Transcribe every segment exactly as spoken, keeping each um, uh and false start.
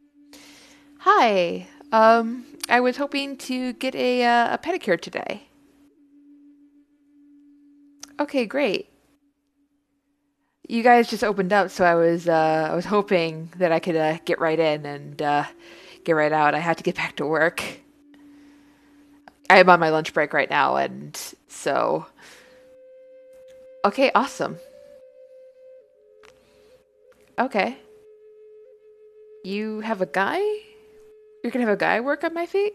Hi. Um, I was hoping to get a uh, a pedicure today. Okay, great. You guys just opened up, so I was uh, I was hoping that I could uh, get right in and uh, get right out. I had to get back to work. I am on my lunch break right now, and so okay, awesome. Okay, you have a guy? You're gonna have a guy work on my feet?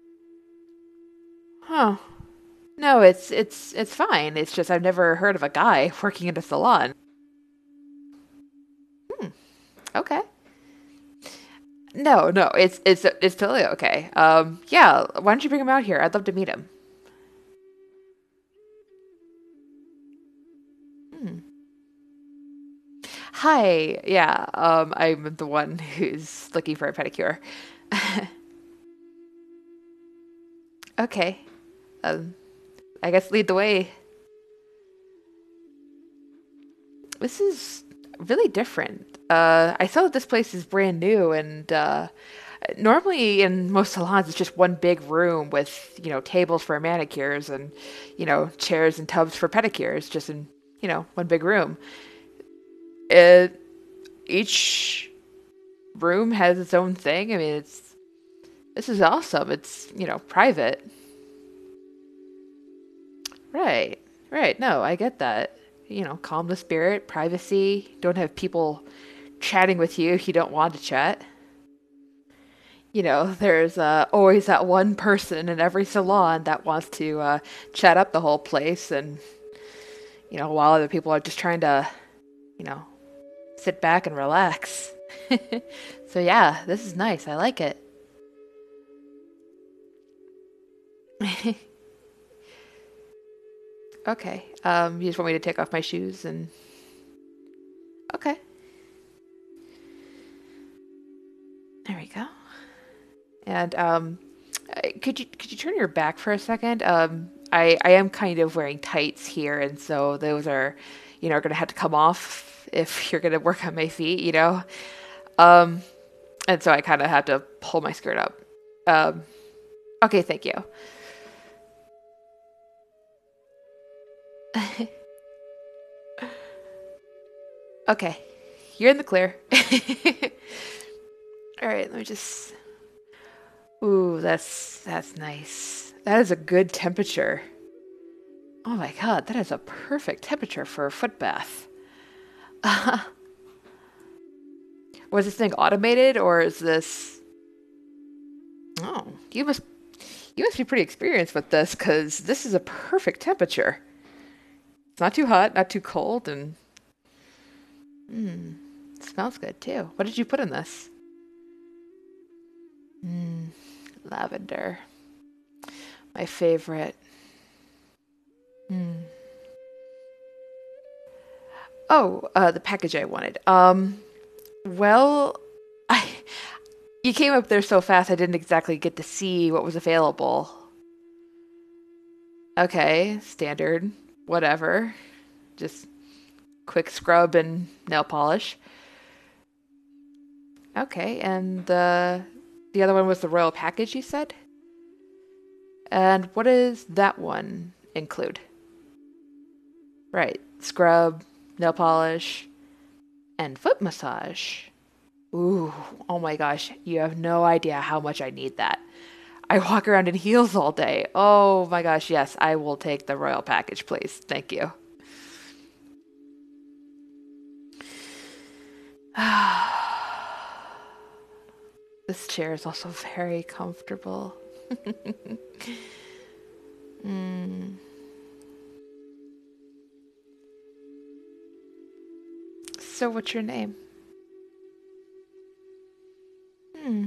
Huh? No, it's it's it's fine. It's just I've never heard of a guy working in a salon. Hmm. Okay. No, no, it's it's it's totally okay. Um, yeah, why don't you bring him out here? I'd love to meet him. Hmm. Hi, yeah, um, I'm the one who's looking for a pedicure. Okay, um, I guess lead the way. This is really different. Uh, I saw that this place is brand new, and uh, normally in most salons it's just one big room with you know tables for manicures and you know chairs and tubs for pedicures, just in you know one big room. It each room has its own thing. I mean, it's this is awesome. It's, you know, private. Right. Right. No, I get that. You know, calm the spirit, privacy. Don't have people chatting with you if you don't want to chat. You know, there's uh, always that one person in every salon that wants to uh, chat up the whole place, and you know, while other people are just trying to, you know, sit back and relax. So yeah, this is nice. I like it. Okay. Um, you just want me to take off my shoes and okay. There we go. And um, uh, could you could you turn your back for a second? Um, I I am kind of wearing tights here, and so those are, you know, are gonna have to come off if you're gonna work on my feet, you know. Um, and so I kind of have to pull my skirt up. Um, okay, thank you. Okay, you're in the clear. All right, let me just. Ooh, that's that's nice. That is a good temperature. Oh my god, that is a perfect temperature for a foot bath. Was this thing automated or is this? Oh, you must you must be pretty experienced with this because this is a perfect temperature. It's not too hot, not too cold, and mm, it smells good too. What did you put in this? Mm, lavender, my favorite. Mm. Oh, uh, the package I wanted. Um, well, I you came up there so fast I didn't exactly get to see what was available. Okay, standard, whatever. Just quick scrub and nail polish. Okay, and the the other one was the royal package you said? And what does that one include? Right, scrub, nail polish, and foot massage. Ooh, oh my gosh, you have no idea how much I need that. I walk around in heels all day. Oh my gosh, yes, I will take the royal package, please. Thank you. This chair is also very comfortable. Mm. So, what's your name? Hmm.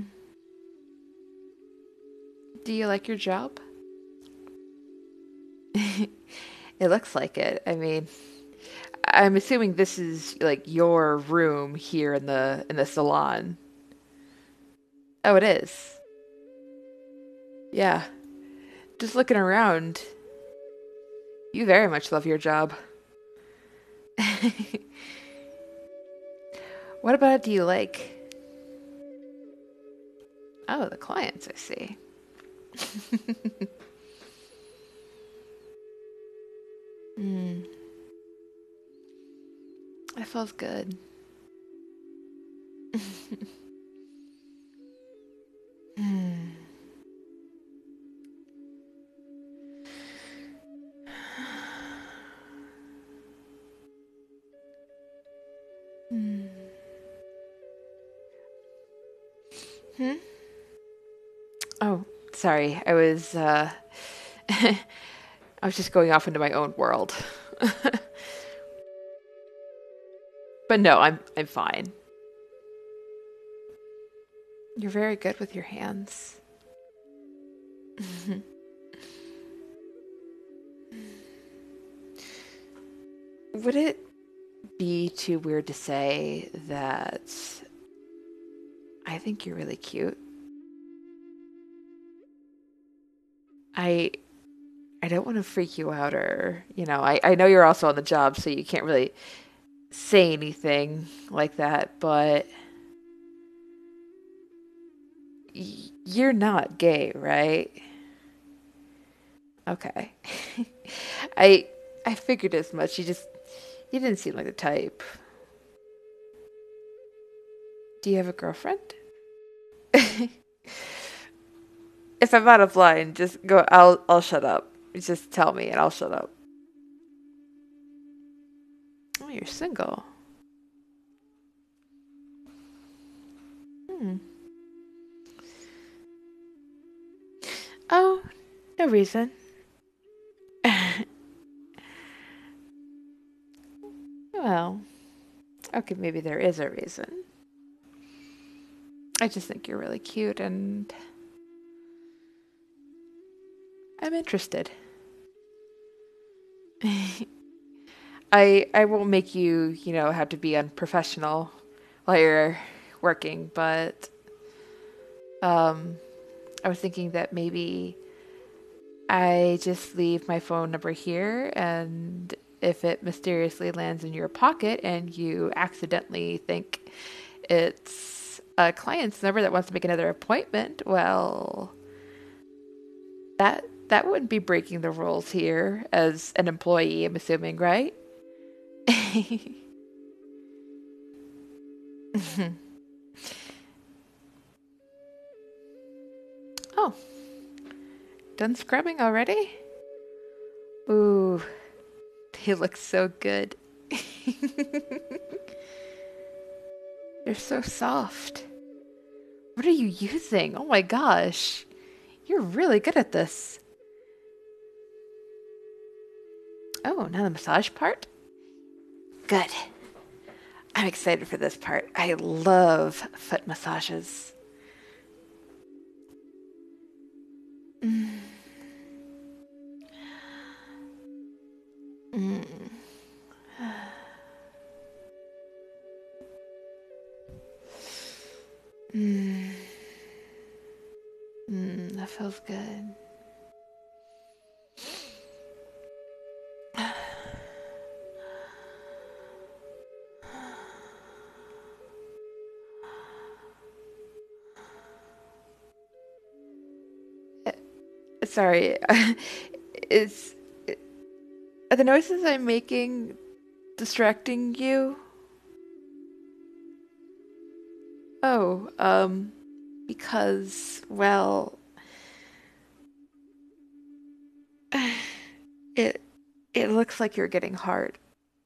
Do you like your job? It looks like it. I mean, I'm assuming this is like your room here in the in the salon. Oh, it is. Yeah. Just looking around, you very much love your job. What about it do you like? Oh, the clients, I see. Hmm. That feels good. Hmm. Hmm. Hmm? Oh, sorry. I was uh I was just going off into my own world. But no, I'm I'm fine. You're very good with your hands. Would it be too weird to say that I think you're really cute? I I don't want to freak you out or, you know, I, I know you're also on the job, so you can't really say anything like that, but y- you're not gay, right? Okay. I I figured as much. You just you didn't seem like the type. Do you have a girlfriend? If I'm out of line, just go. I'll I'll shut up. Just tell me, and I'll shut up. Oh, you're single. Hmm. Oh, no reason. Well, okay, maybe there is a reason. I just think you're really cute, and I'm interested. I I won't make you, you know, have to be unprofessional while you're working, but um, I was thinking that maybe I just leave my phone number here, and if it mysteriously lands in your pocket and you accidentally think it's a client's number that wants to make another appointment, well, that that wouldn't be breaking the rules here as an employee, I'm assuming, right? Oh, done scrubbing already? Ooh, they look so good. They're so soft. What are you using? Oh my gosh. You're really good at this. Oh, now the massage part? Good. I'm excited for this part. I love foot massages. Mm. Mm. Mm. Mm. That feels good. Uh, Sorry. Is are the noises I'm making distracting you? Oh, um, because, well, it it looks like you're getting hard.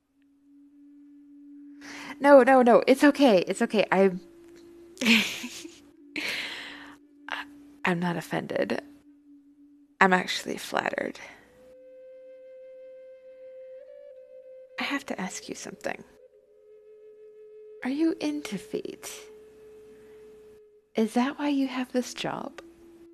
No, no, no. It's okay. It's okay. I'm I'm not offended. I'm actually flattered. I have to ask you something. Are you into feet? Is that why you have this job?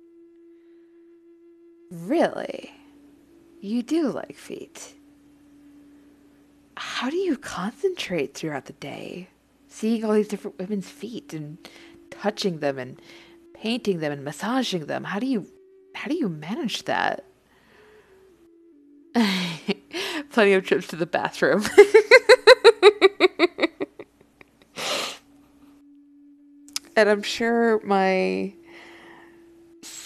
Really? You do like feet. How do you concentrate throughout the day? Seeing all these different women's feet and touching them and painting them and massaging them. How do you how do you manage that? Plenty of trips to the bathroom. And I'm sure my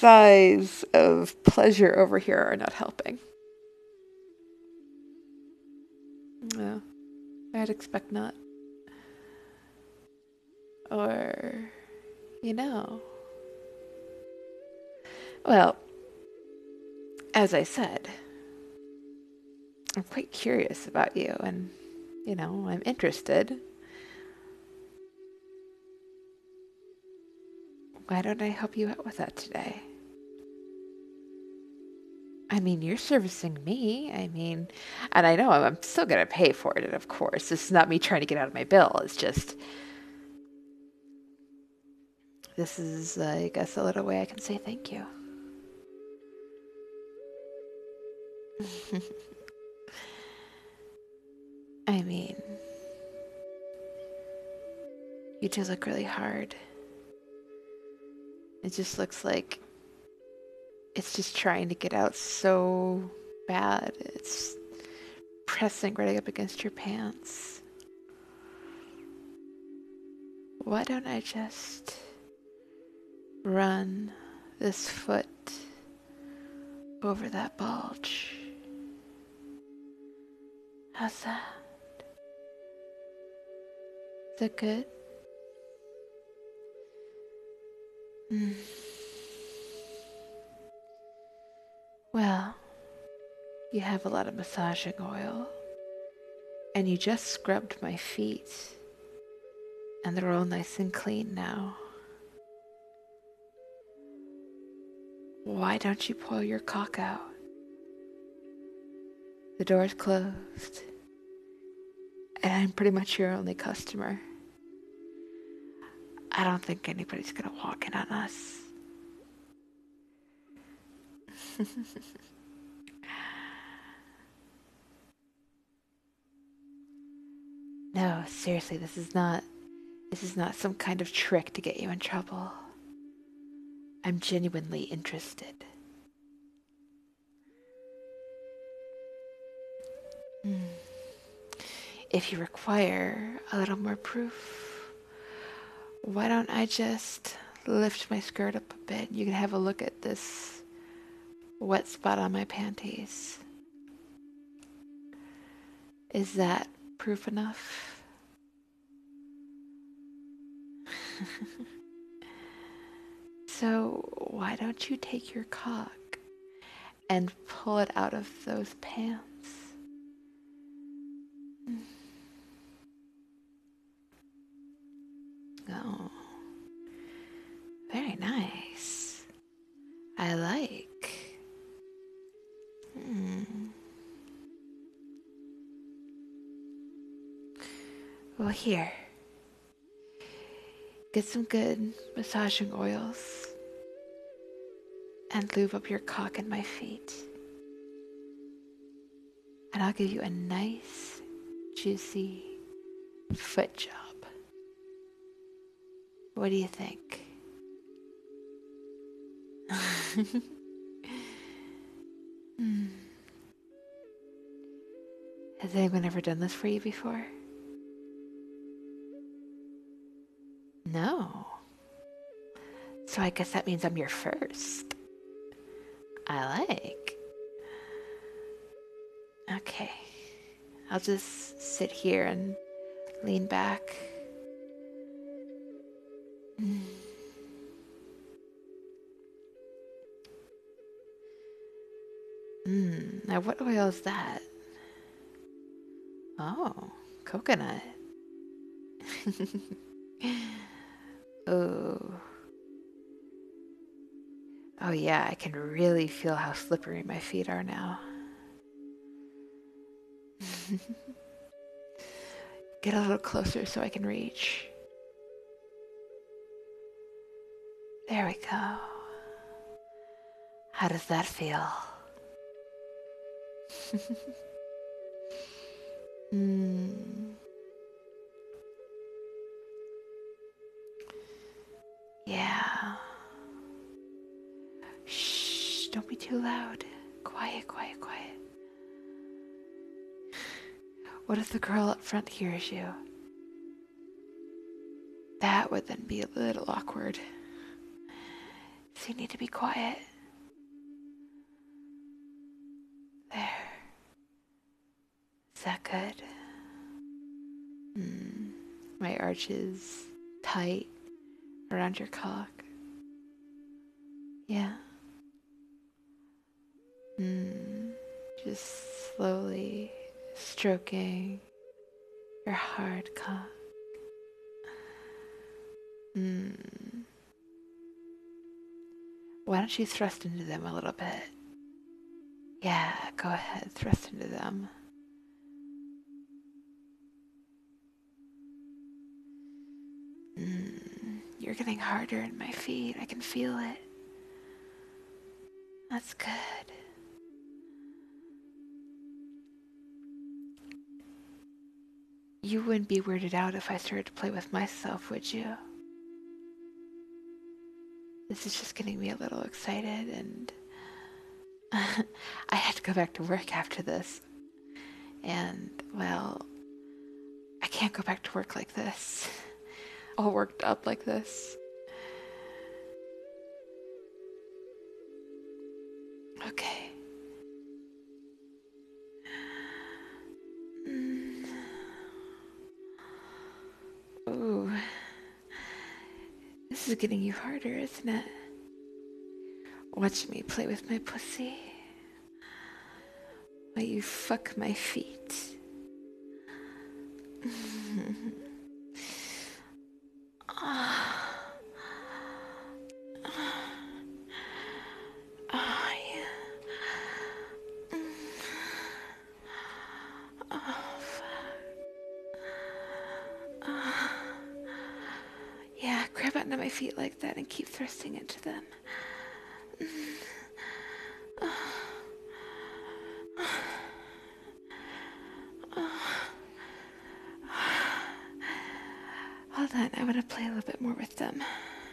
sighs of pleasure over here are not helping. No, I'd expect not. Or, you know. Well, as I said, I'm quite curious about you and, you know, I'm interested. Why don't I help you out with that today? I mean, you're servicing me. I mean, and I know I'm, I'm still going to pay for it, of course. This is not me trying to get out of my bill. It's just, this is, uh, I guess, a little way I can say thank you. I mean, you do look really hard. It just looks like it's just trying to get out so bad. It's pressing right up against your pants. Why don't I just run this foot over that bulge? How's that? Is that good? Mm. Well, you have a lot of massaging oil, and you just scrubbed my feet, and they're all nice and clean now. Why don't you pull your cock out? The door's closed, and I'm pretty much your only customer. I don't think anybody's gonna walk in on us. No, seriously, this is not this is not some kind of trick to get you in trouble. I'm genuinely interested. Hmm. If you require a little more proof, why don't I just lift my skirt up a bit? You can have a look at this wet spot on my panties. Is that proof enough? So why don't you take your cock and pull it out of those pants? Oh, very nice. I like. Hmm. Well, here. Get some good massaging oils and lube up your cock and my feet. And I'll give you a nice, juicy foot job. What do you think? Hmm. Has anyone ever done this for you before? No. So I guess that means I'm your first. I like. Okay. I'll just sit here and lean back. Mm. Mm. Now what oil is that? Oh, coconut. Oh. Oh yeah, I can really feel how slippery my feet are now. Get a little closer so I can reach. There we go. How does that feel? mm. Yeah. Shh, don't be too loud. Quiet, quiet, quiet. What if the girl up front hears you? That would then be a little awkward. So you need to be quiet. There. Is that good? Hmm. My arch is tight around your cock. Yeah. Hmm. Just slowly stroking your hard cock. Hmm. Why don't you thrust into them a little bit? Yeah, go ahead, thrust into them. Mm, you're getting harder in my feet. I can feel it. That's good. You wouldn't be weirded out if I started to play with myself, would you? This is just getting me a little excited, and I had to go back to work after this. And, well, I can't go back to work like this. All worked up like this. Okay. Mm. Ooh. This is getting you harder, isn't it? Watch me play with my pussy while you fuck my feet. Oh, oh, yeah. Oh, fuck. Oh. Yeah, grab onto my feet like that and keep thrusting into them. Hold on, I want to play a little bit more with them.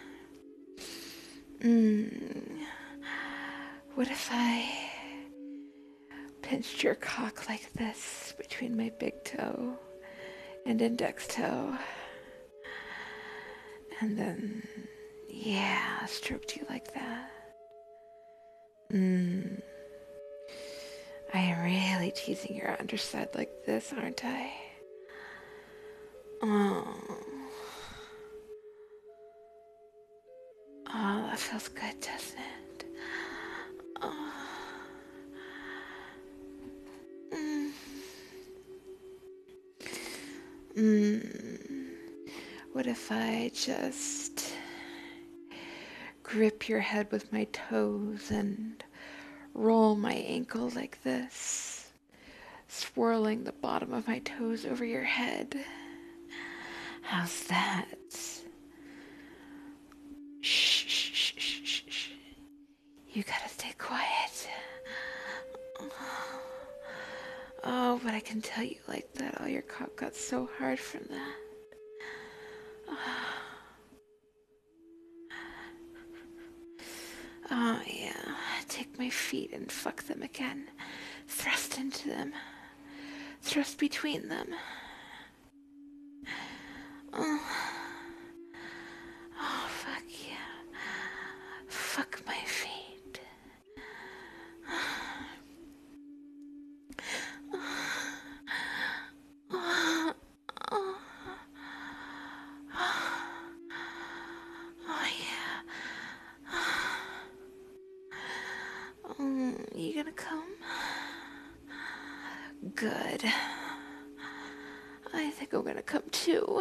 Mm. What if I pinched your cock like this between my big toe and index toe? And then, yeah, stroked you like that. Mm. I am really teasing your underside like this, aren't I? Oh. Oh, that feels good, doesn't it? Oh. Mm. Mm. What if I just grip your head with my toes and roll my ankle like this, swirling the bottom of my toes over your head? How's that? Shh, shh, shh, shh, shh, shh. You gotta stay quiet. Oh, but I can tell you like that. Oh, your cock got so hard from that. Oh, yeah. Take my feet and fuck them again. Thrust into them. Thrust between them. Oh, oh fuck yeah. Fuck my feet. Oh, oh, oh yeah. Oh, you gonna come? Good. I think I'm gonna come too.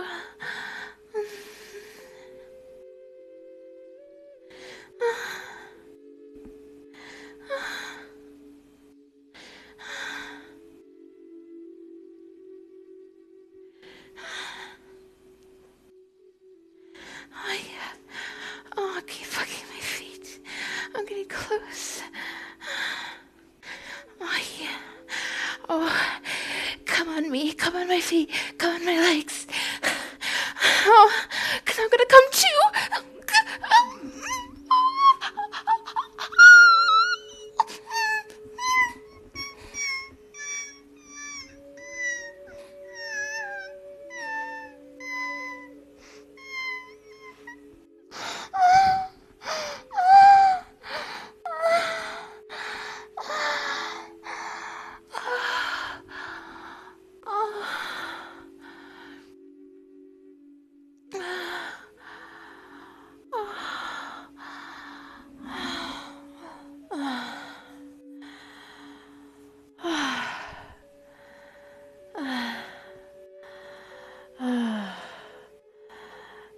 Oh yeah. Oh, keep fucking my feet. I'm getting close. Oh yeah. Oh, come on me. Come on my feet. Come on my legs. Oh, cause I'm gonna come too.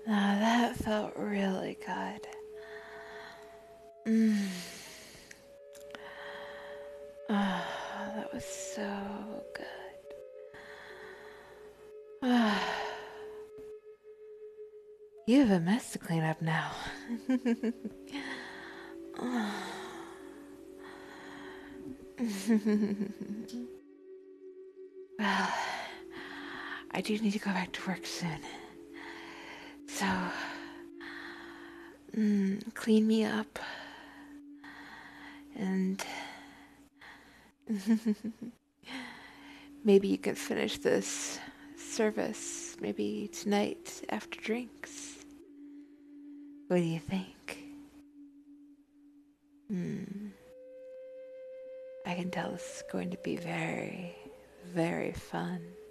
Ah, that felt really good. Mm. Ah, that was so good. Ah, you have a mess to clean up now. Well, I do need to go back to work soon. So, mm, clean me up. And maybe you can finish this service maybe tonight after drinks. What do you think? Hmm. I can tell this is going to be very, very fun.